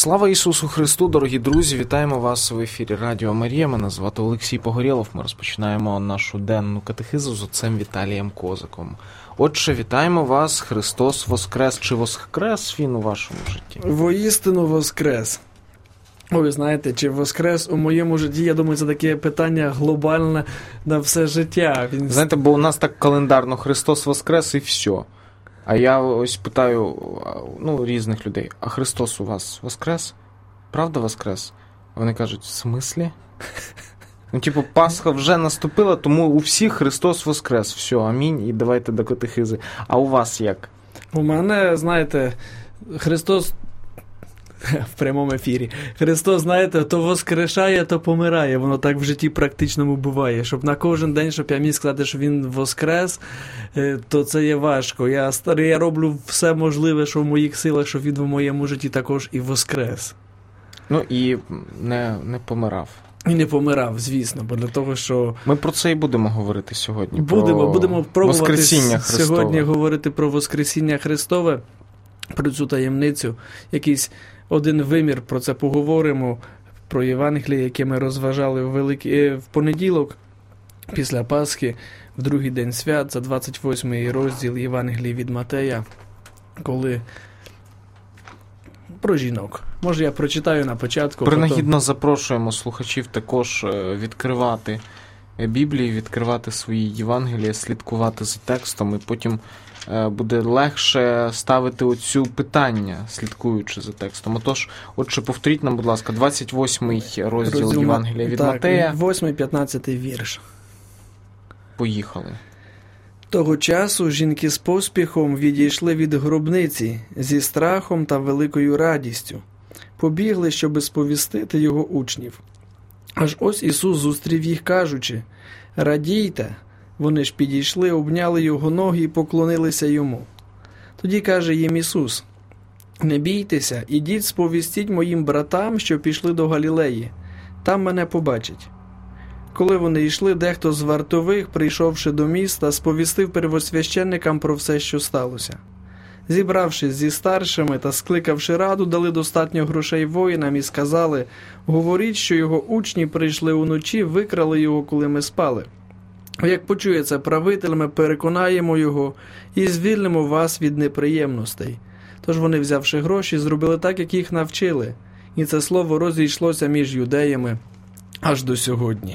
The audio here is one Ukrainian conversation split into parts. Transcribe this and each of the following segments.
Слава Ісусу Христу, дорогі друзі! Вітаємо вас в ефірі Радіо Марія. Мене звати Олексій Погорєлов. Ми розпочинаємо нашу денну катехизу з отцем Віталієм Козаком. Отже, вітаємо вас! Христос воскрес! Чи воскрес Він у вашому житті? Воістину воскрес. Ви знаєте, чи воскрес у моєму житті, я думаю, це таке питання глобальне на все життя. Знаєте, бо у нас так календарно Христос воскрес і все. А я ось питаю, різних людей, а Христос у вас воскрес? Правда воскрес? А вони кажуть, в смислі? Пасха вже наступила, тому у всіх Христос воскрес. Все, амінь, і давайте до катехизи. А у вас як? У мене, знаєте, Христос в прямому ефірі. Христос, знаєте, то воскрешає, то помирає. Воно так в житті практичному буває. Щоб на кожен день, щоб я міг сказати, що Він воскрес, то це є важко. Я роблю все можливе, що в моїх силах, щоб Він в моєму житті також і воскрес. І не помирав. І не помирав, звісно, бо для того, що... Ми про це і будемо говорити сьогодні. Будемо пробувати Христове. Сьогодні говорити про Воскресіння Христове, про цю таємницю. Якийсь один вимір, про це поговоримо, про Євангеліє, яке ми розважали в понеділок, після Пасхи, в другий день свят, за 28-й розділ Євангелії від Матея, коли про жінок. Може, я прочитаю на початку. Принагідно запрошуємо слухачів також відкривати Біблію, відкривати свої Євангелія, слідкувати за текстом, і потім буде легше ставити оцю питання, слідкуючи за текстом. Отже, повторіть нам, будь ласка, 28-й розділ Євангелія від Матея. 8-15 вірш. Поїхали. Того часу жінки з поспіхом відійшли від гробниці зі страхом та великою радістю. Побігли, щоби сповістити його учнів. Аж ось Ісус зустрів їх, кажучи: «Радійте!» Вони ж підійшли, обняли його ноги і поклонилися йому. Тоді каже їм Ісус: «Не бійтеся, ідіть сповістіть моїм братам, що пішли до Галілеї. Там мене побачать». Коли вони йшли, дехто з вартових, прийшовши до міста, сповістив первосвященникам про все, що сталося. Зібравшись зі старшими та скликавши раду, дали достатньо грошей воїнам і сказали: «Говоріть, що його учні прийшли уночі, викрали його, коли ми спали. Як почує це правитель, ми переконаємо його і звільнимо вас від неприємностей». Тож вони, взявши гроші, зробили так, як їх навчили. І це слово розійшлося між юдеями аж до сьогодні.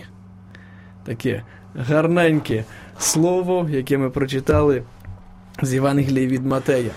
Таке гарненьке слово, яке ми прочитали з Євангелії від Матея.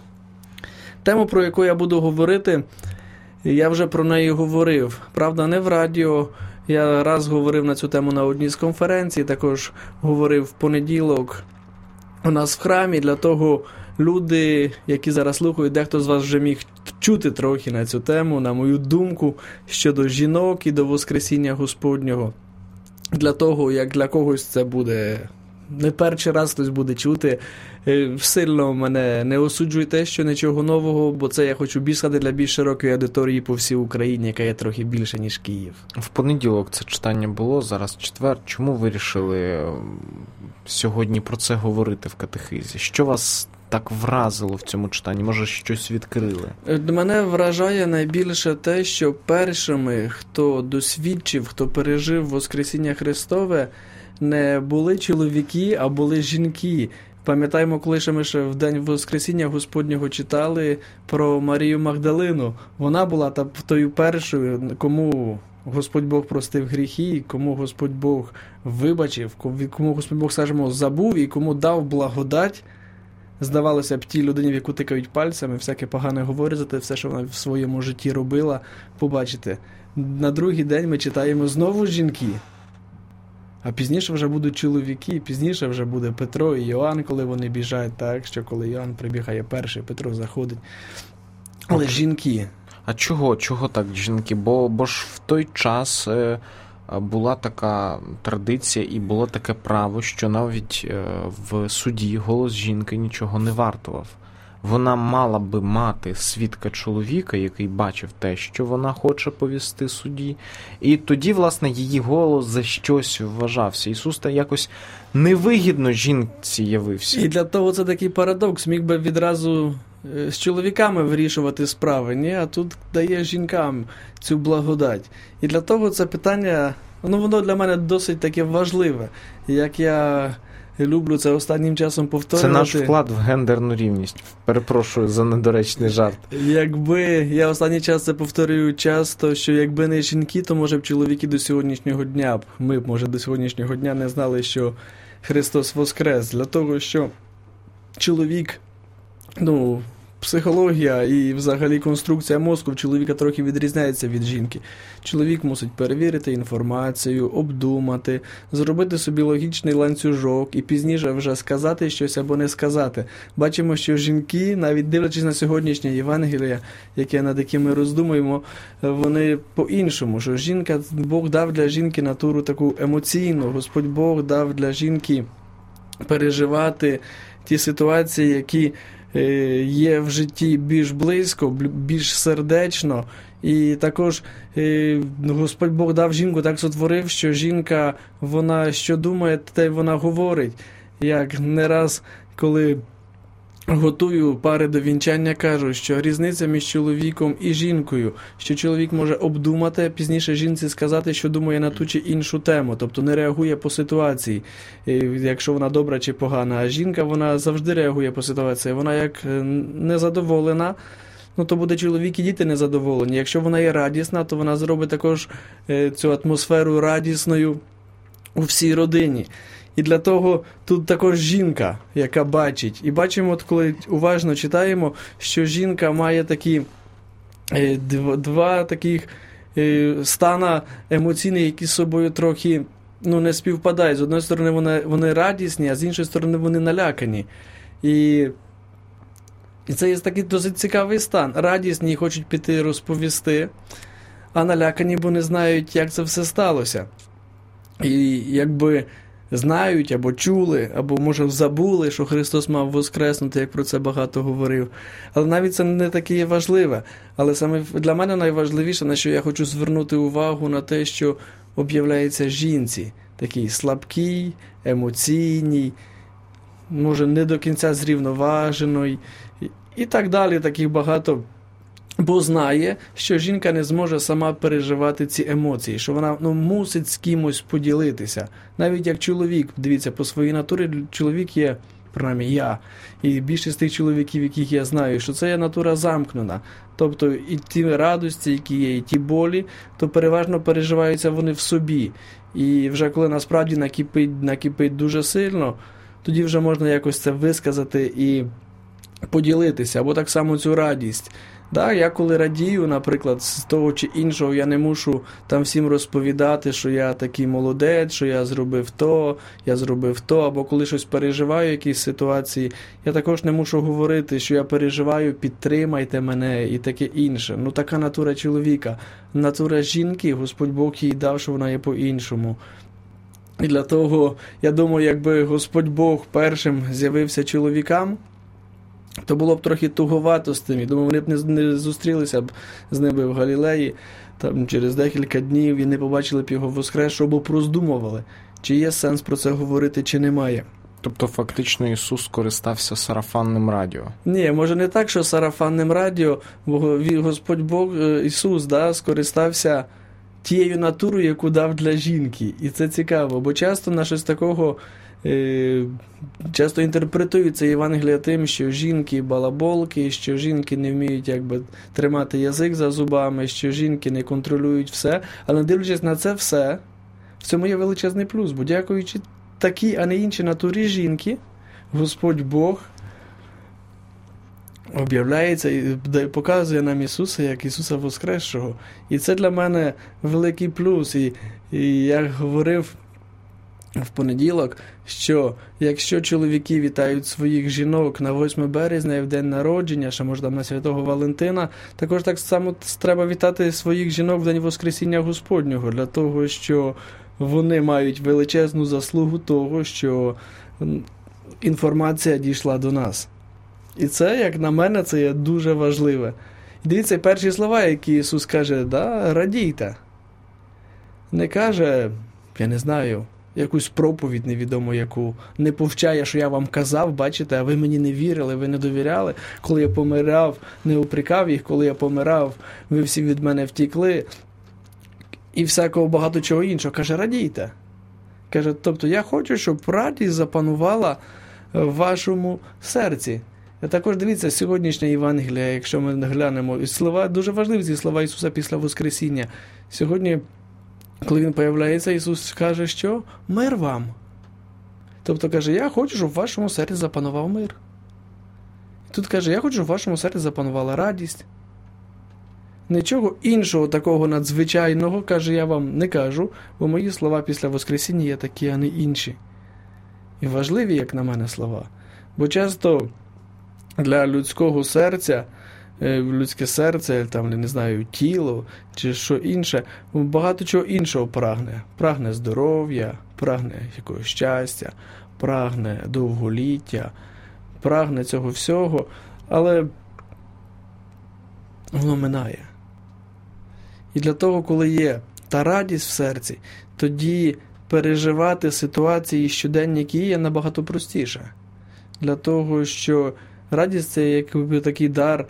Тему, про яку я буду говорити, я вже про неї говорив. Правда, не в радіо. Я раз говорив на цю тему на одній з конференцій, також говорив в понеділок у нас в храмі. Для того люди, які зараз слухають, дехто з вас вже міг чути трохи на цю тему, на мою думку, щодо жінок і до Воскресіння Господнього. Для того, як для когось це буде не перший раз хтось буде чути, сильно мене не осуджуйте, що нічого нового, бо це я хочу більш сказати для більш широкої аудиторії по всій Україні, яка є трохи більше, ніж Київ. В понеділок це читання було, зараз четвер. Чому вирішили сьогодні про це говорити в катехизі? Що вас так вразило в цьому читанні? Може, щось відкрили? Мене вражає найбільше те, що першими, хто досвідчив, хто пережив Воскресіння Христове, не були чоловіки, а були жінки. Пам'ятаємо, коли ми ще в день Воскресіння Господнього читали про Марію Магдалину. Вона була тою першою, кому Господь Бог простив гріхи, кому Господь Бог вибачив, кому Господь Бог, скажімо, забув і кому дав благодать. Здавалося б, тій людині, в яку тикають пальцями, всяке погане говорять за те, все, що вона в своєму житті робила, побачите. На другий день ми читаємо знову жінки. А пізніше вже будуть чоловіки, пізніше вже буде Петро і Йоанн, коли вони біжать, так, що коли Йоанн прибігає перший, Петро заходить. Але жінки. А чого так жінки? Бо ж в той час була така традиція і було таке право, що навіть в суді голос жінки нічого не вартував. Вона мала би мати свідка чоловіка, який бачив те, що вона хоче повісти судді. І тоді, власне, її голос за щось вважався. Ісус та якось невигідно жінці явився. І для того це такий парадокс. Міг би відразу з чоловіками вирішувати справи, ні? А тут дає жінкам цю благодать. І для того це питання, воно для мене досить таке важливе. Як я люблю це останнім часом повторювати. Це наш вклад в гендерну рівність. Перепрошую за недоречний жарт. Якби я останній час це повторюю часто, що якби не жінки, то, може, б чоловіки до сьогоднішнього дня, ми б, може, до сьогоднішнього дня не знали, що Христос воскрес. Для того, що чоловік, психологія і взагалі конструкція мозку в чоловіка трохи відрізняється від жінки. Чоловік мусить перевірити інформацію, обдумати, зробити собі логічний ланцюжок і пізніше вже сказати щось або не сказати. Бачимо, що жінки, навіть дивлячись на сьогоднішнє Євангеліє, над яким ми роздумуємо, вони по-іншому, що Бог дав для жінки натуру таку емоційну, Господь Бог дав для жінки переживати ті ситуації, які є в житті більш близько, більш сердечно. І також Господь Бог дав жінку, так сотворив, що жінка, вона що думає, те й вона говорить. Як не раз, коли готую пари до вінчання, кажу, що різниця між чоловіком і жінкою, що чоловік може обдумати, а пізніше жінці сказати, що думає на ту чи іншу тему, тобто не реагує по ситуації, якщо вона добра чи погана, а жінка, вона завжди реагує по ситуації, вона як незадоволена, то буде чоловік і діти незадоволені. Якщо вона є радісна, то вона зробить також цю атмосферу радісною у всій родині. І для того тут також жінка, яка бачить. І бачимо, коли уважно читаємо, що жінка має такі два таких стана емоційні, які з собою трохи не співпадають. З однієї сторони вони радісні, а з іншої сторони вони налякані. І це є такий досить цікавий стан. Радісні хочуть піти розповісти, а налякані, бо не знають, як це все сталося. І якби знають, або чули, або, може, забули, що Христос мав воскреснути, як про це багато говорив. Але навіть це не таке важливе. Але саме для мене найважливіше, на що я хочу звернути увагу, на те, що об'являється жінці. Такій слабкій, емоційній, може, не до кінця зрівноваженої. І так далі, таких багато. Бо знає, що жінка не зможе сама переживати ці емоції, що вона мусить з кимось поділитися. Навіть як чоловік, дивіться, по своїй натурі чоловік є, принаймні я, і більшість тих чоловіків, яких я знаю, що це є натура замкнена. Тобто і ті радості, які є, і ті болі, то переважно переживаються вони в собі. І вже коли насправді накипить дуже сильно, тоді вже можна якось це висказати і поділитися, або так само цю радість. Я коли радію, наприклад, з того чи іншого, я не мушу там всім розповідати, що я такий молодець, що я зробив то, або коли щось переживаю, якісь ситуації, я також не мушу говорити, що я переживаю, підтримайте мене і таке інше. Така натура чоловіка. Натура жінки, Господь Бог їй дав, що вона є по-іншому. І для того, я думаю, якби Господь Бог першим з'явився чоловікам, то було б трохи туговато з тим. Я думаю, вони б не зустрілися б з ними в Галілеї там, через декілька днів і не побачили б його воскресшого, бо проздумували, чи є сенс про це говорити, чи немає. Тобто фактично Ісус скористався сарафанним радіо? Ні, може не так, що сарафанним радіо, бо Господь Бог, Ісус, скористався тією натурою, яку дав для жінки. І це цікаво, бо часто на щось такого часто інтерпретується Євангелія тим, що жінки балаболки, що жінки не вміють тримати язик за зубами, що жінки не контролюють все. Але дивлячись на це все, в цьому є величезний плюс, бо дякуючи такій, а не іншій натурі жінки, Господь Бог об'являється і показує нам Ісуса як Ісуса Воскресшого. І це для мене великий плюс. І я говорив в понеділок, що якщо чоловіки вітають своїх жінок на 8 березня і в день народження, ще може там на Святого Валентина, також так само треба вітати своїх жінок в день Воскресіння Господнього, для того, що вони мають величезну заслугу того, що інформація дійшла до нас. І це, як на мене, це є дуже важливе. І дивіться, перші слова, які Ісус каже, радійте. Не каже, я не знаю, якусь проповідь невідомо яку, не повчає, що я вам казав, бачите, а ви мені не вірили, ви не довіряли. Коли я помирав, не упрекав їх, коли я помирав, ви всі від мене втікли. І всякого багато чого іншого. Каже, радійте. Каже, тобто я хочу, щоб радість запанувала в вашому серці. А також дивіться, сьогоднішня Євангелія, якщо ми глянемо, слова, дуже важливі ці слова Ісуса після Воскресіння. Сьогодні, коли Він появляється, Ісус каже, що? Мир вам. Тобто каже, я хочу, щоб в вашому серці запанував мир. І тут каже, я хочу, щоб в вашому серці запанувала радість. Нічого іншого такого надзвичайного, каже, я вам не кажу, бо мої слова після Воскресіння є такі, а не інші. І важливі, як на мене, слова. Бо часто для людського серця, людське серце, там, не знаю, тіло чи що інше, багато чого іншого прагне. Прагне здоров'я, прагне якогось щастя, прагне довголіття, прагне цього всього, але воно минає. І для того, коли є та радість в серці, тоді переживати ситуації щоденні, які є, набагато простіше. Для того, що радість – це якби такий дар,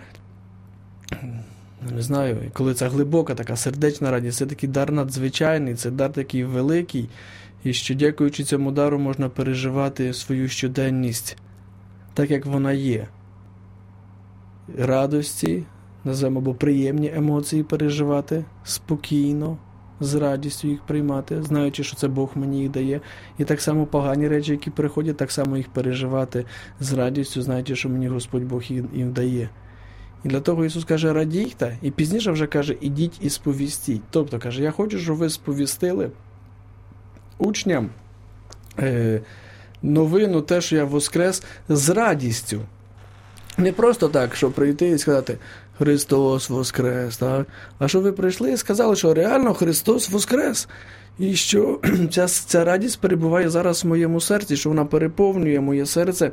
не знаю, коли це глибока, така сердечна радість, це такий дар надзвичайний, це дар такий великий, і що, дякуючи цьому дару, можна переживати свою щоденність так, як вона є. Радості, називаємо, або приємні емоції переживати спокійно, з радістю їх приймати, знаючи, що це Бог мені їх дає. І так само погані речі, які приходять, так само їх переживати з радістю, знаючи, що мені Господь Бог їм дає. І для того Ісус каже, радійте, і пізніше вже каже, ідіть і сповістіть. Тобто, каже, я хочу, щоб ви сповістили учням новину, те, що я воскрес, з радістю. Не просто так, щоб прийти і сказати «Христос воскрес», так? А щоб ви прийшли і сказали, що реально Христос воскрес. І що ця радість перебуває зараз в моєму серці, що вона переповнює моє серце.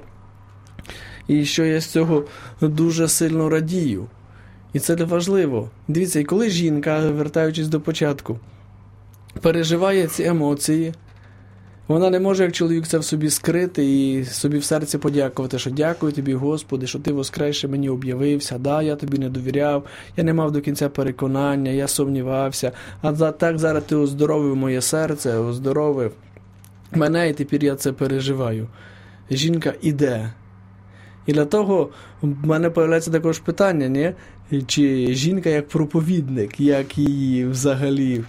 І що я з цього дуже сильно радію. І це важливо. Дивіться, і коли жінка, вертаючись до початку, переживає ці емоції, вона не може, як чоловік, це в собі скрити і собі в серці подякувати, що дякую тобі, Господи, що ти воскресше мені об'явився, да, я тобі не довіряв, я не мав до кінця переконання, я сумнівався, а так зараз ти оздоровив моє серце, оздоровив мене, і тепер я це переживаю. Жінка іде. І для того в мене з'являється також питання, не? Чи жінка як проповідник, як її взагалі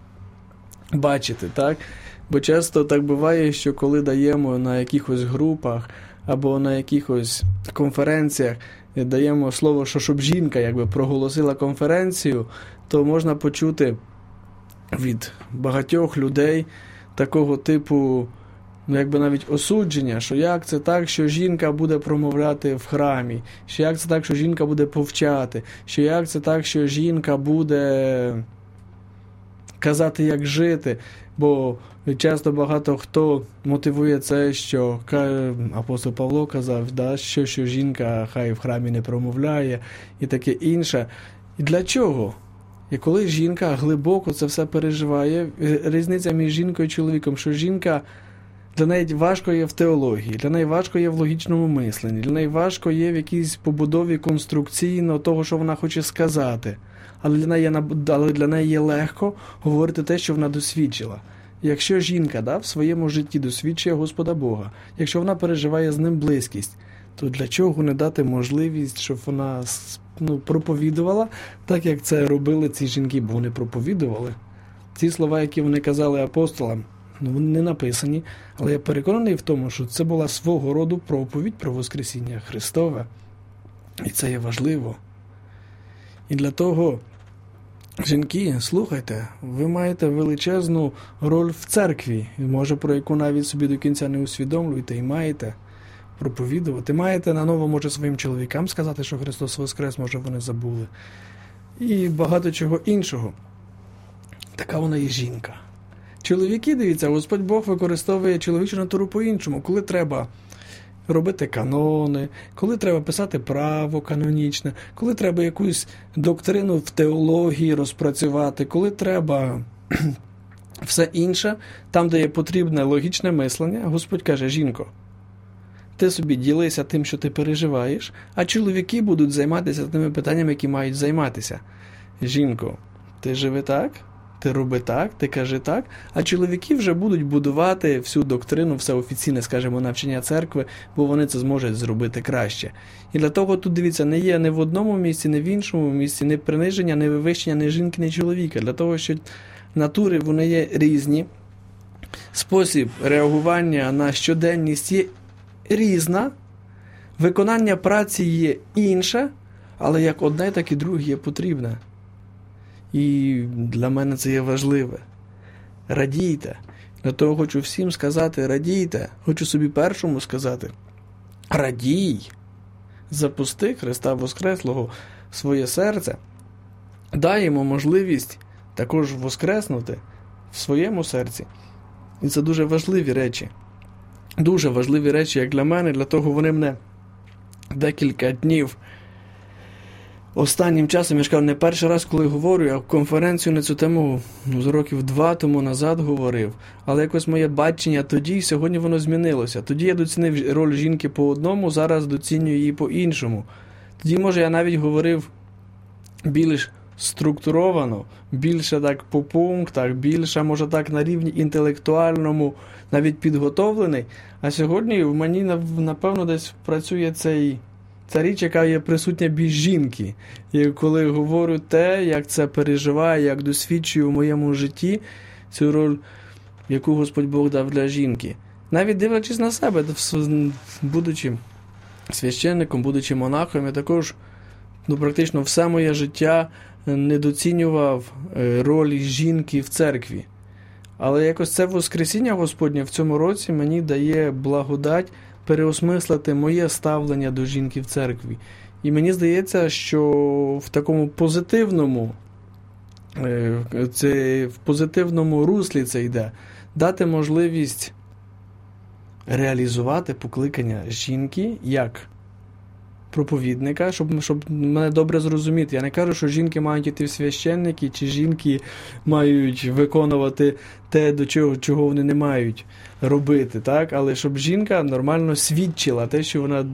бачити, так? Бо часто так буває, що коли даємо на якихось групах або на якихось конференціях, даємо слово, що щоб жінка якби проголосила конференцію, то можна почути від багатьох людей такого типу, якби навіть осудження, що як це так, що жінка буде промовляти в храмі, що як це так, що жінка буде повчати, що як це так, що жінка буде казати, як жити. Бо часто багато хто мотивує це, що апостол Павло казав, да, що жінка хай в храмі не промовляє і таке інше. І для чого? І коли жінка глибоко це все переживає, різниця між жінкою і чоловіком, що жінка, для неї важко є в теології, для неї важко є в логічному мисленні, для неї важко є в якійсь побудові конструкційно того, що вона хоче сказати. Але для неї є легко говорити те, що вона досвідчила. Якщо жінка в своєму житті досвідчує Господа Бога, якщо вона переживає з ним близькість, то для чого не дати можливість, щоб вона проповідувала, так як це робили ці жінки, бо вони проповідували. Ці слова, які вони казали апостолам, вони не написані, але я переконаний в тому, що це була свого роду проповідь про Воскресіння Христове. І це є важливо. І для того, жінки, слухайте, ви маєте величезну роль в церкві, може, про яку навіть собі до кінця не усвідомлюєте, і маєте проповідувати. Маєте наново, може, своїм чоловікам сказати, що Христос воскрес, може, вони забули. І багато чого іншого. Така вона і жінка. Чоловіки, дивіться, Господь Бог використовує чоловічу натуру по-іншому, коли треба робити канони, коли треба писати право канонічне, коли треба якусь доктрину в теології розпрацювати, коли треба Все інше, там, де є потрібне логічне мислення, Господь каже: жінко, ти собі ділися тим, що ти переживаєш, а чоловіки будуть займатися тими питаннями, які мають займатися. Жінко, ти живи так, ти роби так, ти кажи так, а чоловіки вже будуть будувати всю доктрину, все офіційне, скажімо, навчання церкви, бо вони це зможуть зробити краще. І для того тут, дивіться, не є ні в одному місці, ні в іншому місці, ні приниження, ні вивищення, ні жінки, ні чоловіка. Для того, що натури, вони є різні, спосіб реагування на щоденність є різна, виконання праці є інше, але як одне, так і друге є потрібне. І для мене це є важливе. Радійте. Для того хочу всім сказати: радійте. Хочу собі першому сказати: радій. Запусти Христа Воскреслого в своє серце. Дай йому можливість також воскреснути в своєму серці. І це дуже важливі речі. Дуже важливі речі, як для мене, для того вони мене декілька днів останнім часом, я ж кажу, не перший раз, коли говорю, я конференцію на цю тему з років 2 тому назад говорив, але якось моє бачення тоді і сьогодні воно змінилося. Тоді я доцінив роль жінки по одному, зараз доцінюю її по іншому. Тоді, може, я навіть говорив більш структуровано, більше так по пунктах, більше, може так, на рівні інтелектуальному, навіть підготовлений. А сьогодні в мені, напевно, десь працює ця річ, яка є присутня більш жінки. І коли говорю те, як це переживаю, як досвідчую в моєму житті цю роль, яку Господь Бог дав для жінки. Навіть дивлячись на себе, будучи священником, будучи монахом, я також практично все моє життя недоцінював ролі жінки в церкві. Але якось це Воскресіння Господнє в цьому році мені дає благодать переосмислити моє ставлення до жінки в церкві. І мені здається, що в такому позитивному руслі це йде. Дати можливість реалізувати покликання жінки як проповідника, щоб мене добре зрозуміти. Я не кажу, що жінки мають йти в священники, чи жінки мають виконувати те, до чого вони не мають робити, так? Але щоб жінка нормально свідчила те,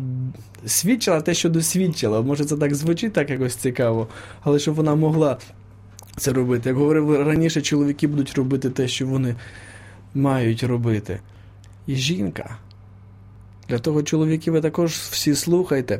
що досвідчила. Може це так звучить, так якось цікаво, але щоб вона могла це робити. Як говорив раніше, чоловіки будуть робити те, що вони мають робити. І жінка. Для того, чоловіки, ви також всі слухайте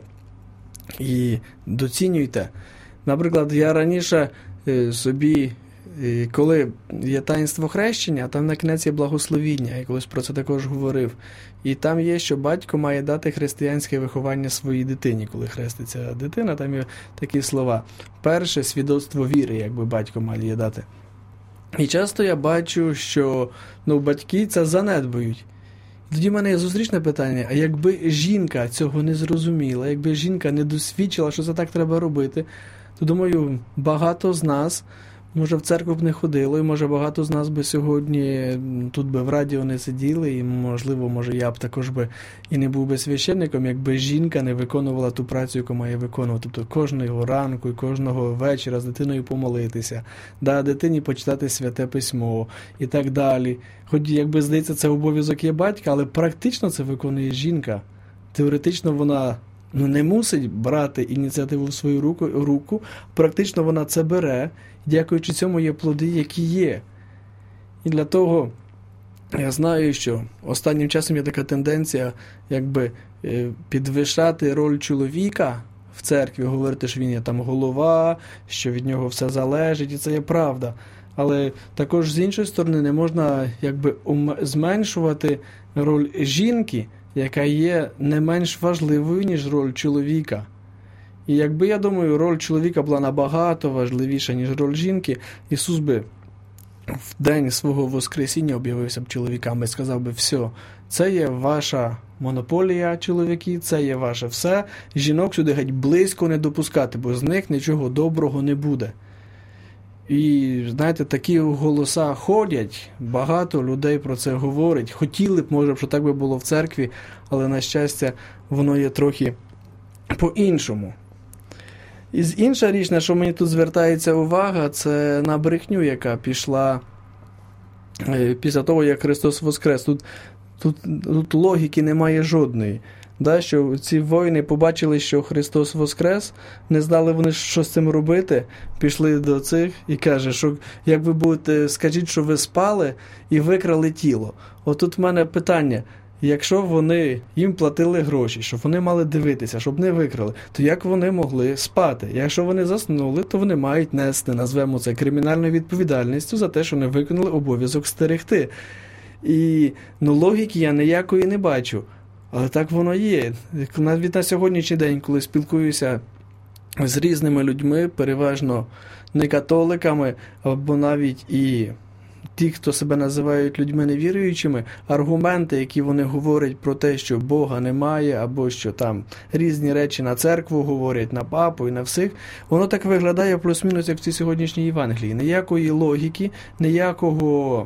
і доцінюйте. Наприклад, я раніше собі, коли є таїнство хрещення, там на кінець є благословіння, я колись про це також говорив. І там є, що батько має дати християнське виховання своїй дитині, коли хреститься дитина, там є такі слова. Перше свідоцтво віри, якби батько має дати. І часто я бачу, що батьки це занедбують. Тоді в мене є зустрічне питання: а якби жінка цього не зрозуміла, якби жінка не досвідчила, що це так треба робити, то, думаю, багато з нас, може, в церкву б не ходило, і, може, багато з нас би сьогодні тут би в радіо не сиділи, і, можливо, може, я б також би і не був би священником, якби жінка не виконувала ту працю, яку має виконувати. Тобто кожного ранку і кожного вечора з дитиною помолитися, дитині почитати Святе Письмо і так далі. Хоч, якби, здається, це обов'язок є батька, але практично це виконує жінка. Теоретично вона не мусить брати ініціативу в свою руку, практично вона це бере, дякуючи цьому є плоди, які є. І для того я знаю, що останнім часом є така тенденція, якби підвищати роль чоловіка в церкві, говорити, що він є там голова, що від нього все залежить, і це є правда. Але також з іншої сторони не можна якби зменшувати роль жінки, яка є не менш важливою, ніж роль чоловіка. І якби, я думаю, роль чоловіка була набагато важливіша, ніж роль жінки, Ісус би в день свого Воскресіння об'явився б чоловікам і сказав би: все, це є ваша монополія, чоловіки, це є ваше все, жінок сюди геть близько не допускати, бо з них нічого доброго не буде. І, знаєте, такі голоса ходять, багато людей про це говорять. Хотіли б, може, що так би було в церкві, але, на щастя, воно є трохи по-іншому. І інша річ, на що мені тут звертається увага, це на брехню, яка пішла після того, як Христос воскрес. Тут логіки немає жодної. Да, що ці воїни побачили, що Христос воскрес, не знали вони, що з цим робити, пішли до цих і каже, що як ви будете, скажіть, що ви спали і викрали тіло. Отут в мене питання, якщо вони їм платили гроші, щоб вони мали дивитися, щоб не викрали, то як вони могли спати? Якщо вони заснули, то вони мають нести, назвемо це, кримінальною відповідальністю за те, що не виконали обов'язок стерегти. І логіки я ніякої не бачу. Але так воно є. Навіть на сьогоднішній день, коли спілкуюся з різними людьми, переважно не католиками, або навіть і ті, хто себе називають людьми невіруючими, аргументи, які вони говорять про те, що Бога немає, або що там різні речі на церкву говорять, на папу і на всіх, воно так виглядає плюс-мінус, як в цій сьогоднішній Євангелії. Ніякої логіки, ніякого...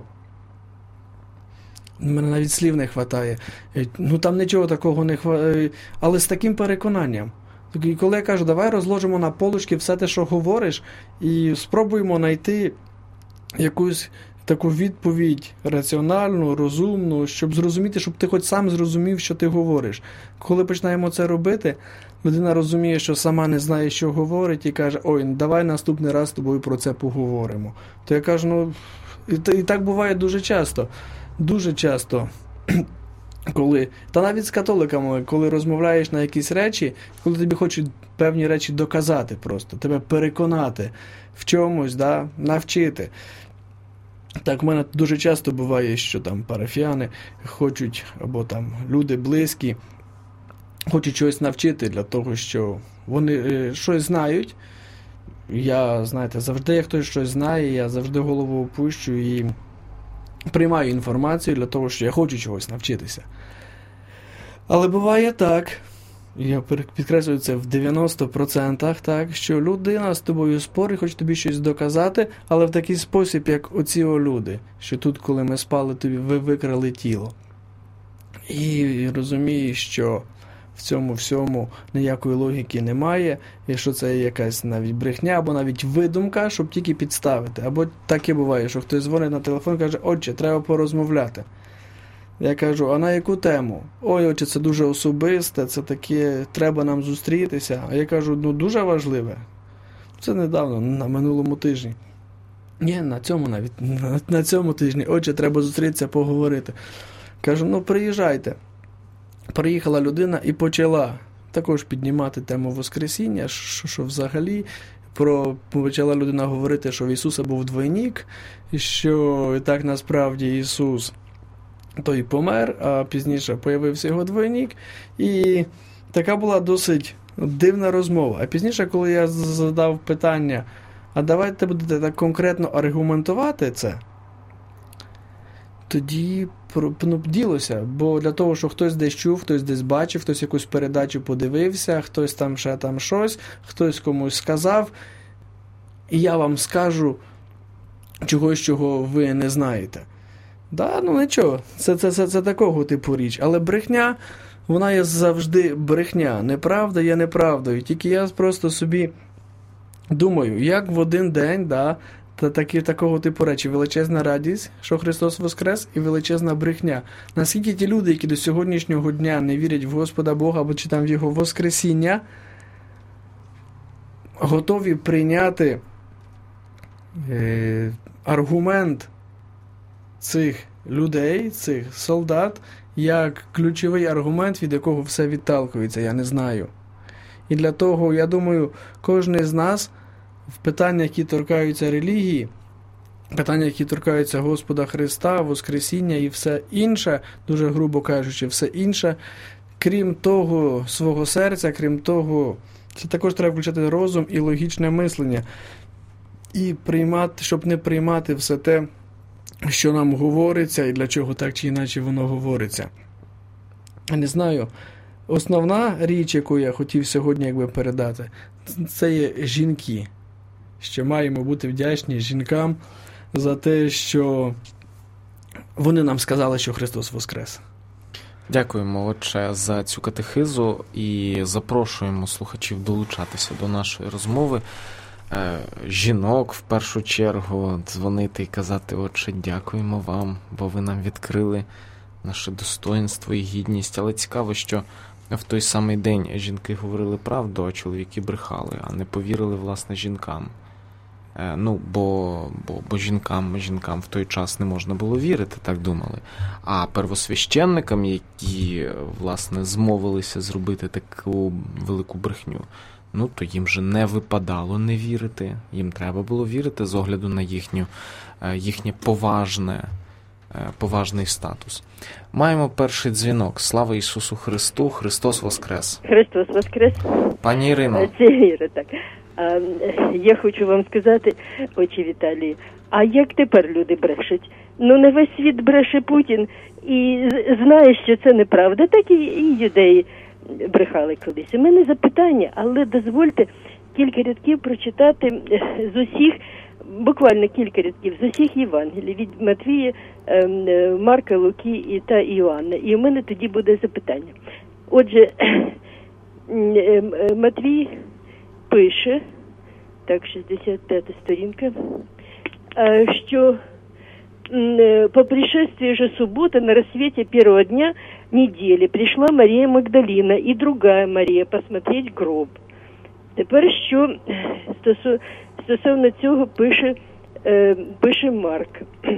Мене навіть слів не вистачає. Там нічого такого не вистачає. Але з таким переконанням. І коли я кажу, давай розложимо на полочки все те, що говориш, і спробуємо знайти якусь таку відповідь раціональну, розумну, щоб зрозуміти, щоб ти хоч сам зрозумів, що ти говориш. Коли починаємо це робити, людина розуміє, що сама не знає, що говорить, і каже, ой, давай наступний раз з тобою про це поговоримо. То я кажу, і так буває дуже часто. Дуже часто, коли, та навіть з католиками, коли розмовляєш на якісь речі, коли тобі хочуть певні речі доказати просто, тебе переконати в чомусь, да, навчити. Так в мене дуже часто буває, що там парафіяни хочуть, або там люди близькі, хочуть щось навчити для того, що вони щось знають. Я, знаєте, завжди, як хтось щось знає, я завжди голову опущу і приймаю інформацію для того, що я хочу чогось навчитися. Але буває так, я підкреслюю це в 90%, так, що людина з тобою спорить, хоче тобі щось доказати, але в такий спосіб, як оці люди, що тут, коли ми спали, тобі ви викрали тіло. І розумієш, що в цьому всьому ніякої логіки немає, і що це якась навіть брехня, або навіть видумка, щоб тільки підставити. Або таке буває, що хтось дзвонить на телефон і каже, отче, треба порозмовляти. Я кажу, а на яку тему? Ой, отче, це дуже особисте, це таке, треба нам зустрітися. А я кажу, дуже важливе. Це недавно, на минулому тижні. Ні, на цьому тижні. Отче, треба зустрітися, поговорити. Кажу, приїжджайте. Приїхала людина і почала також піднімати тему Воскресіння, що взагалі почала людина говорити, що в Ісуса був двойник, і що і так насправді Ісус той помер, а пізніше появився його двойник. І така була досить дивна розмова. А пізніше, коли я задав питання, а давайте будете так конкретно аргументувати це, тоді ділося, бо для того, що хтось десь чув, хтось десь бачив, хтось якусь передачу подивився, хтось там ще там щось, хтось комусь сказав, і я вам скажу чогось, чого ви не знаєте. Да, нічого, це такого типу річ, але брехня, вона є завжди брехня, неправда є неправдою, тільки я просто собі думаю, як в один день, да, такого типу речі, величезна радість, що Христос воскрес, і величезна брехня. Наскільки ті люди, які до сьогоднішнього дня не вірять в Господа Бога, або чи там в Його воскресіння, готові прийняти аргумент цих людей, цих солдат, як ключовий аргумент, від якого все відталкується, я не знаю. І для того, я думаю, кожен з нас в питаннях, які торкаються релігії, питання, які торкаються Господа Христа, Воскресіння і все інше, дуже грубо кажучи, все інше, крім того свого серця, крім того, це також треба включати розум і логічне мислення. І приймати, щоб не приймати все те, що нам говориться, і для чого так чи інакше воно говориться. Я не знаю, основна річ, яку я хотів сьогодні передати, це є жінки. Що маємо бути вдячні жінкам за те, що вони нам сказали, що Христос воскрес. Дякуємо, отче, за цю катехизу і запрошуємо слухачів долучатися до нашої розмови. жінок в першу чергу дзвонити і казати: «Отче, дякуємо вам, бо ви нам відкрили наше достоїнство і гідність». Але цікаво, що в той самий день жінки говорили правду, а чоловіки брехали, а не повірили, власне, жінкам. Бо жінкам в той час не можна було вірити, так думали. А первосвященникам, які, власне, змовилися зробити таку велику брехню, то їм же не випадало не вірити. Їм треба було вірити з огляду на їхнє поважний статус. Маємо перший дзвінок. Слава Ісусу Христу! Христос Воскрес! Христос Воскрес! Пані Ірино. Це Іра, так. Я хочу вам сказати, отче Віталій, а як тепер люди брешуть? Не весь світ бреше Путін і знає, що це неправда, так і юдеї брехали колись. У мене запитання, але дозвольте кілька рядків прочитати з усіх, буквально кілька рядків з усіх Євангелій, від Матвія, Марка, Луки та Іоанна. І у мене тоді буде запитання. Отже, Матвій пише, так, 65-та сторінка, что по пришествии же субботы на рассвете первого дня недели пришла Мария Магдалина и другая Мария посмотреть гроб. Тепер що стосовно цього пише Марк.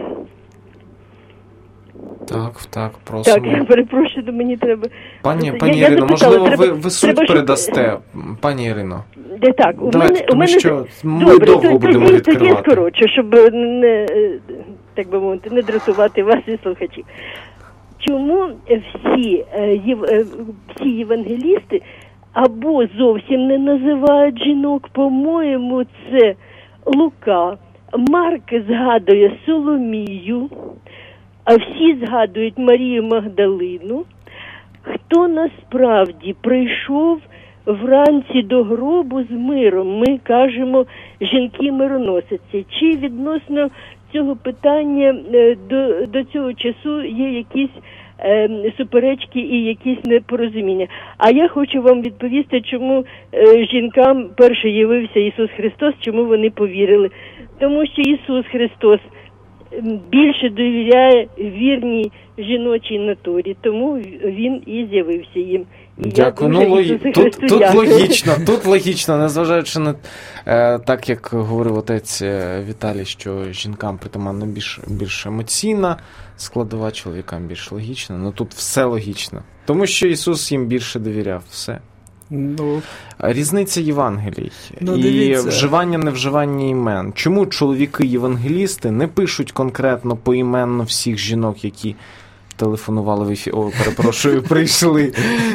Так, просимо. Так, я перепрошую, мені треба... Пані Ірино, можливо, ви суть передасте, пані Ірино. Так, у мене що ми довго будемо відкривати. Тоді скорочу, щоб не, так би мовити, не дратувати вас і слухачів. Чому всі євангелісти або зовсім не називають жінок? По-моєму, це Лука. Марк згадує Соломію, а всі згадують Марію Магдалину. Хто насправді прийшов вранці до гробу з миром? Ми кажемо, жінки-мироносиці. Чи відносно цього питання до цього часу є якісь суперечки і якісь непорозуміння? А я хочу вам відповісти, чому жінкам перший явився Ісус Христос, чому вони повірили. Тому що Ісус Христос більше довіряє вірній жіночій натурі, тому він і з'явився їм. Дякую. Тут логічно, незважаючи на так, як говорив отець Віталій, що жінкам притаманно більш емоційна складова, чоловікам більш логічна. Тут все логічно. Тому що Ісус їм більше довіряв. Все. Різниця Євангелій і вживання-невживання імен. Чому чоловіки-євангелісти не пишуть конкретно поіменно всіх жінок, які телефонували в ефір? Прийшли.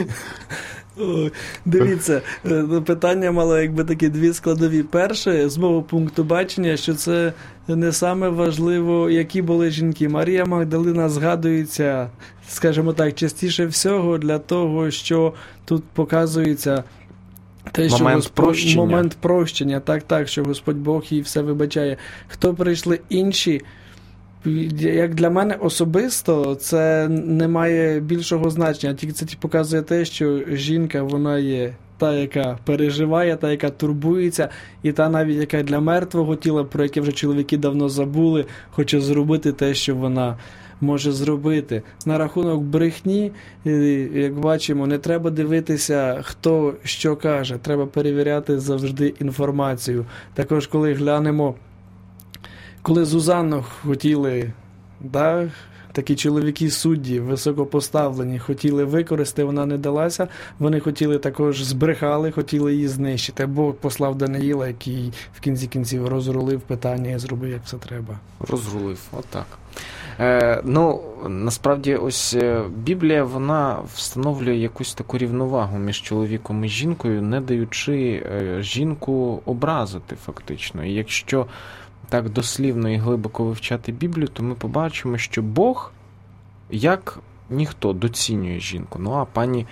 Дивіться, питання мало такі дві складові. Перше, з мого пункту бачення, що це не саме важливо, які були жінки. Марія Магдалина згадується, скажімо так, частіше всього для того, що тут показується те, що момент прощення. Так, що Господь Бог їй все вибачає. Хто прийшли інші? Як для мене особисто, це не має більшого значення, тільки це показує те, що жінка, вона є та, яка переживає, та, яка турбується, і та навіть, яка для мертвого тіла, про яке вже чоловіки давно забули, хоче зробити те, що вона може зробити. На рахунок брехні, як бачимо, не треба дивитися, хто що каже, треба перевіряти завжди інформацію. Також, коли глянемо, коли Зузанну хотіли, такі чоловіки-судді, високопоставлені, хотіли використати, вона не далася, вони хотіли також збрехали, хотіли її знищити. Бог послав Даниїла, який в кінці кінців розрулив питання і зробив, як все треба. Розрулив, отак. Насправді, ось Біблія, вона встановлює якусь таку рівновагу між чоловіком і жінкою, не даючи жінку образити фактично. І якщо так дослівно і глибоко вивчати Біблію, то ми побачимо, що Бог, як ніхто, доцінює жінку. А пані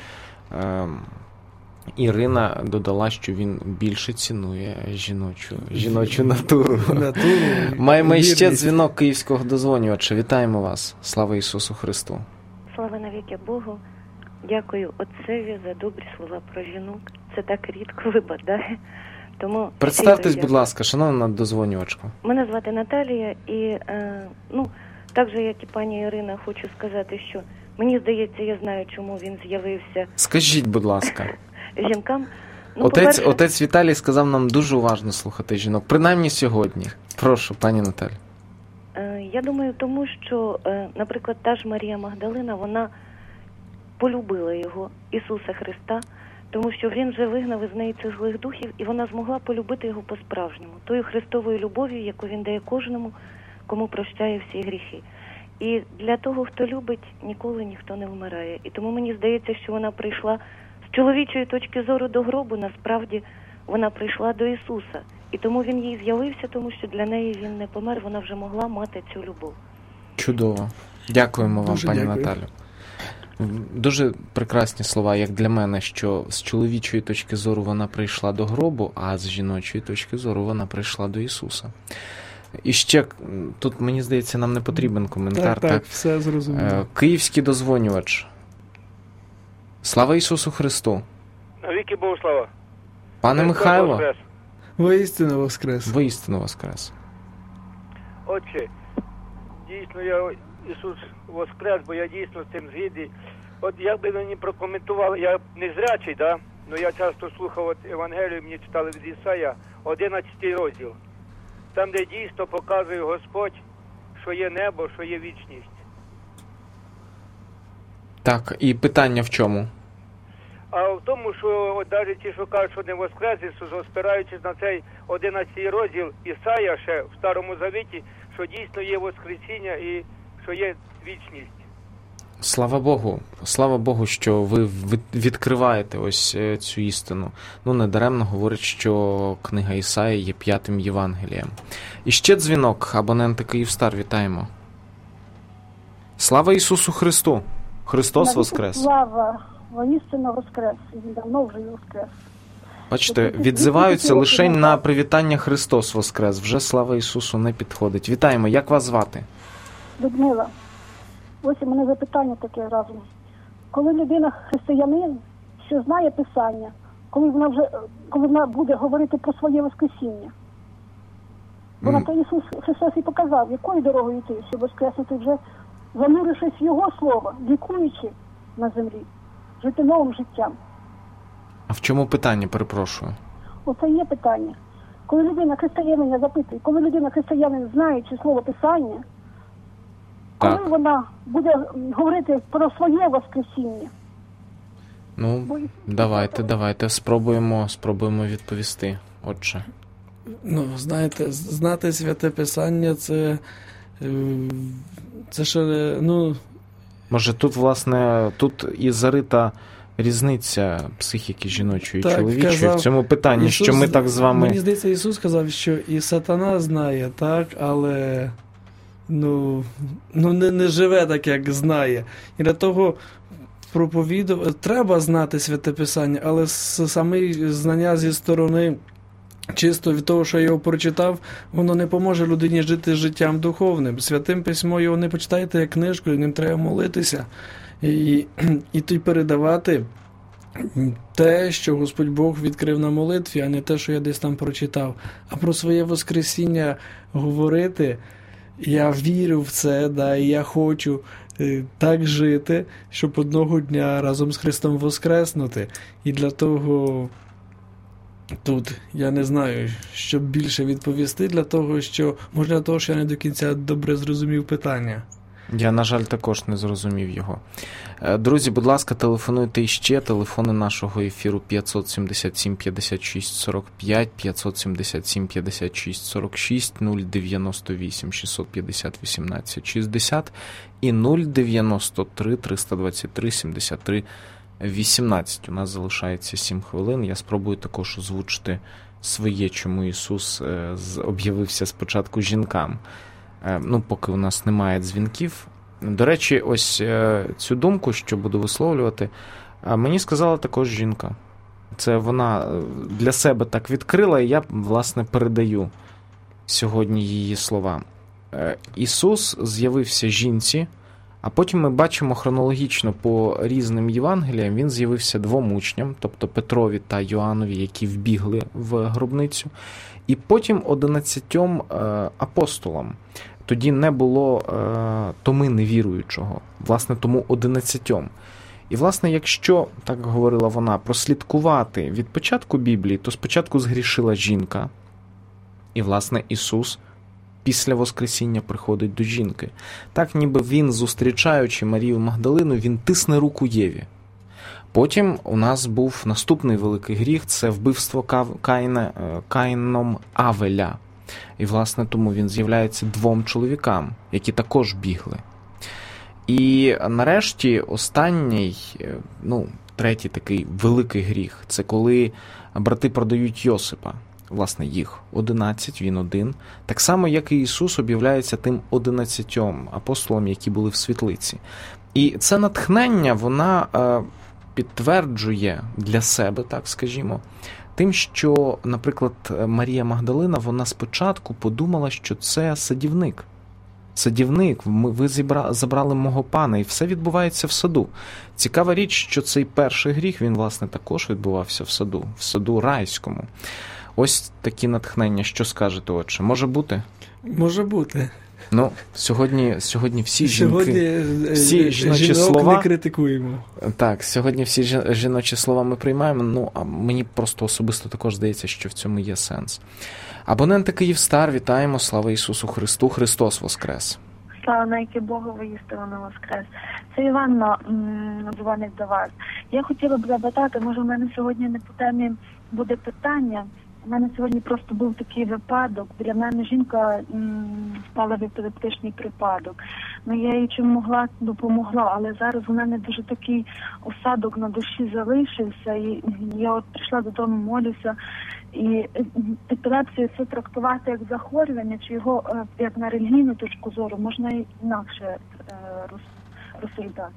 Ірина додала, що він більше цінує жіночу натуру. Маємо ще дзвінок київського дозвонювача. Вітаємо вас. Слава Ісусу Христу. Слава навіки Богу. Дякую Отцеві за добрі слова про жінок. Це так рідко випадає. Тому Представтесь, всім будь ласка, шановна дозвонювачка. Мене звати Наталія, і так же, як і пані Ірина, хочу сказати, що мені здається, я знаю, чому він з'явився Скажіть, будь ласка. жінкам. Отець Віталій сказав нам дуже уважно слухати жінок, принаймні сьогодні. Прошу, пані Наталі. Я думаю, тому що, наприклад, та ж Марія Магдалина, вона полюбила його, Ісуса Христа, тому що він вже вигнав із неї цих злих духів, і вона змогла полюбити його по-справжньому, тою Христовою любов'ю, яку він дає кожному, кому прощає всі гріхи. І для того, хто любить, ніколи ніхто не вмирає. І тому мені здається, що вона прийшла з чоловічої точки зору до гробу, насправді вона прийшла до Ісуса. І тому він їй з'явився, тому що для неї він не помер, вона вже могла мати цю любов. Чудово. Дякуємо вам, Дуже пані дякую. Наталю. Дуже прекрасні слова, як для мене, що з чоловічої точки зору вона прийшла до гробу, а з жіночої точки зору вона прийшла до Ісуса. І ще, тут, мені здається, нам не потрібен коментар. Так, все зрозуміло. Київський дозвонювач. Слава Ісусу Христу! Навіки Богу слава. Пане Михайло, Воскрес. Воістину воскрес. воістину воскрес. Отче, дійсно, Ісус воскрес, бо я дійсно з цим згідний. От як би мені прокоментували, я не зрячий, да? Но я часто слухав от Евангелію, мені читали від Ісая, 11 розділ. Там, де дійсно показує Господь, що є небо, що є вічність. Так, і питання в чому? А в тому, що от навіть ті, що кажуть, що не воскрес Ісус, спираючись на цей 11 розділ Ісая ще в Старому Завіті, що дійсно є воскресіння і що є вічність. Слава Богу, що ви відкриваєте ось цю істину. Недаремно говорять, що книга Ісаї є 5-м Євангелієм. І ще дзвінок, абоненти Київстар, вітаємо. Слава Ісусу Христу! Христос воскрес! Слава! Воістину воскрес! Він давно вже воскрес. Бачите, відзиваються лише на привітання Христос воскрес. Вже слава Ісусу не підходить. Вітаємо, як вас звати? Людмила, ось у мене запитання таке разом. Коли людина християнин, що знає Писання, коли вона буде говорити про своє воскресіння, вона то Ісус Христос і показав, якою дорогою йти, щоб воскреснути вже, занурившись в Його Слово, лікуючи на землі, жити новим життям. А в чому питання, перепрошую? Оце є питання. Коли людина християнин, я запитую, коли людина християнин, знаючи слово Писання, коли вона буде говорити про своє воскресіння? Давайте, спробуємо відповісти. Отже. Знаєте, знати Святе Писання, це ще, Може, тут, власне, і зарита різниця психіки жіночої і чоловічої в цьому питанні, Ісус, що ми так з вами... Мені здається, Ісус сказав, що і сатана знає, так, але не живе так, як знає. І для того треба знати Святе Писання, але саме знання зі сторони чисто від того, що я його прочитав, воно не поможе людині жити життям духовним. Святим Письмом його не почитайте як книжку, і ним треба молитися. І передавати те, що Господь Бог відкрив на молитві, а не те, що я десь там прочитав. А про своє воскресіння говорити, я вірю в це, і я хочу так жити, щоб одного дня разом з Христом воскреснути. І для того тут я не знаю, що більше відповісти, для того, що я не до кінця добре зрозумів питання. Я, на жаль, також не зрозумів його. Друзі, будь ласка, телефонуйте іще. Телефони нашого ефіру 577 56 45, 577 56 46, 098 650 18 60 і 093 323 73 18. У нас залишається 7 хвилин. Я спробую також озвучити своє, чому Ісус об'явився спочатку жінкам. Поки у нас немає дзвінків. До речі, ось цю думку, що буду висловлювати, мені сказала також жінка. Це вона для себе так відкрила, і я, власне, передаю сьогодні її слова. Ісус з'явився жінці, А потім ми бачимо хронологічно по різним Євангеліям, він з'явився 2 учням, тобто Петрові та Йоаннові, які вбігли в гробницю, і потім 11 апостолам. Тоді не було томи невіруючого, власне, тому 11. І, власне, якщо, так говорила вона, прослідкувати від початку Біблії, то спочатку згрішила жінка, і, власне, Ісус після Воскресіння приходить до жінки. Так, ніби він, зустрічаючи Марію Магдалину, він тисне руку Єві. Потім у нас був наступний великий гріх – це вбивство Каїном Авеля. І, власне, тому він з'являється 2 чоловікам, які також бігли. І нарешті останній, третій такий великий гріх – це коли брати продають Йосипа. Власне, їх 11, він один. Так само, як і Ісус об'являється тим 11 апостолам, які були в світлиці. І це натхнення, вона підтверджує для себе, так скажімо, тим, що, наприклад, Марія Магдалина, вона спочатку подумала, що це садівник. Садівник, ви забрали мого пана, і все відбувається в саду. Цікава річ, що цей перший гріх, він, власне, також відбувався в саду райському. Ось такі натхнення. Що скажете, отче? Може бути? Може бути. Сьогодні всі жінки, всі жіночі жінок слова не критикуємо. Так, сьогодні всі жіночі слова ми приймаємо, а мені просто особисто також здається, що в цьому є сенс. Абоненти Київстар, вітаємо, слава Ісусу Христу, Христос Воскрес. Слава навіки Богу, воістину Воскрес. Це Іванна дзвонить до вас. Я хотіла б запитати, може в мене сьогодні не по темі буде питання. У мене сьогодні просто був такий випадок. Біля мене жінка впала в епілептичний припадок. Я їй чим могла, допомогла, але зараз у мене дуже такий осадок на душі залишився. І я от прийшла додому, молюся. І епілепсію це трактувати як захворювання, чи його як на релігійну точку зору можна інакше розсуждати.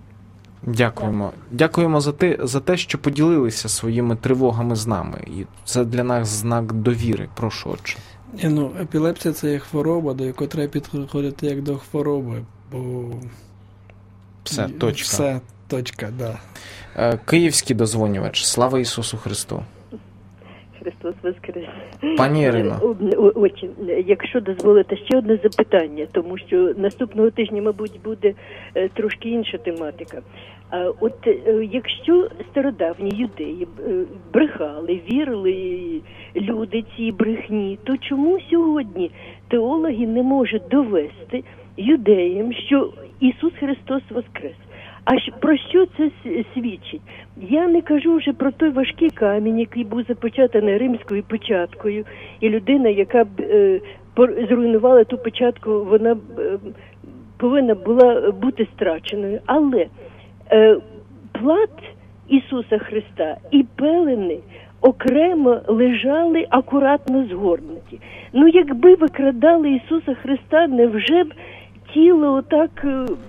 Дякуємо за те, що поділилися своїми тривогами з нами. І це для нас знак довіри. Прошу, отче. Епілепсія – це є хвороба, до якої треба підходити як до хвороби, бо... Все, точка. Да. Київський дозвонювач. Слава Ісусу Христу. Христос Воскрес. Пані Ірино. Якщо дозволите, ще одне запитання, тому що наступного тижня, мабуть, буде трошки інша тематика. От якщо стародавні юдеї брехали, вірили люди цій брехні, то чому сьогодні теологи не можуть довести юдеям, що Ісус Христос Воскрес? А про що це свідчить? Я не кажу вже про той важкий камінь, який був запечатаний римською печаткою, і людина, яка зруйнувала ту печатку, вона повинна була бути страченою. Але плат Ісуса Христа і пелени окремо лежали акуратно згорнуті. Якби викрадали Ісуса Христа, невже б тіло отак...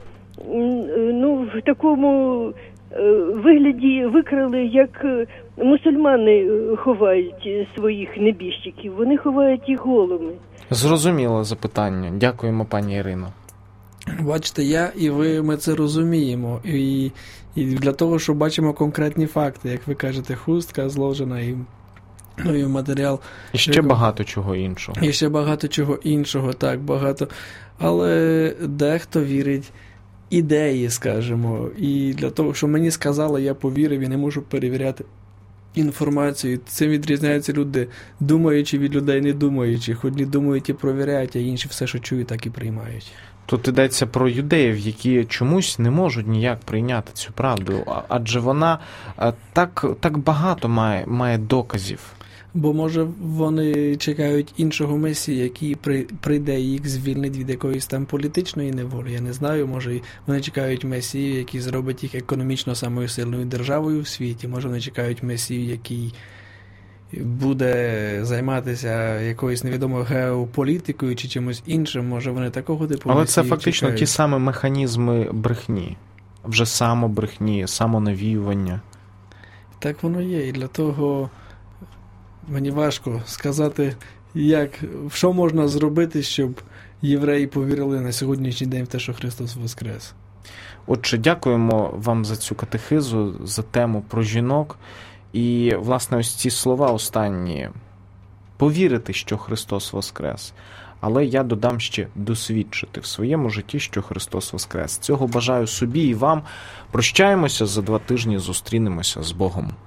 в такому вигляді викрали, як мусульмани ховають своїх небіжчиків. Вони ховають їх голими. Зрозуміло запитання. Дякуємо, пані Ірино. Бачите, я і ви, ми це розуміємо. І для того, що бачимо конкретні факти, як ви кажете, хустка зложена і матеріал. І ще багато чого іншого. І ще багато чого іншого, так, багато. Але дехто вірить ідеї, скажімо, і для того, що мені сказали, я повірив і не можу перевіряти інформацію. Цим відрізняються люди, думаючи від людей не думаючих. Одні думають і провіряють, а інші все, що чують, так і приймають. Тут йдеться про юдеїв, які чомусь не можуть ніяк прийняти цю правду, адже вона так багато має доказів. Бо, може, вони чекають іншого месії, який прийде і їх звільнить від якоїсь там політичної неволі. Я не знаю, може, вони чекають месію, який зробить їх економічно самою сильною державою в світі. Може, вони чекають месію, який буде займатися якоюсь невідомою геополітикою чи чимось іншим. Може, вони такого типу Але месію це фактично чекають. Ті самі механізми брехні. Вже самобрехні, самонавіювання. Так воно є. І для того... Мені важко сказати, що можна зробити, щоб євреї повірили на сьогоднішній день в те, що Христос Воскрес. Отже, дякуємо вам за цю катехизу, за тему про жінок. І, власне, ось ці слова останні. Повірити, що Христос воскрес. Але я додам ще досвідчити в своєму житті, що Христос воскрес. Цього бажаю собі і вам. Прощаємося, за 2 тижні зустрінемося з Богом.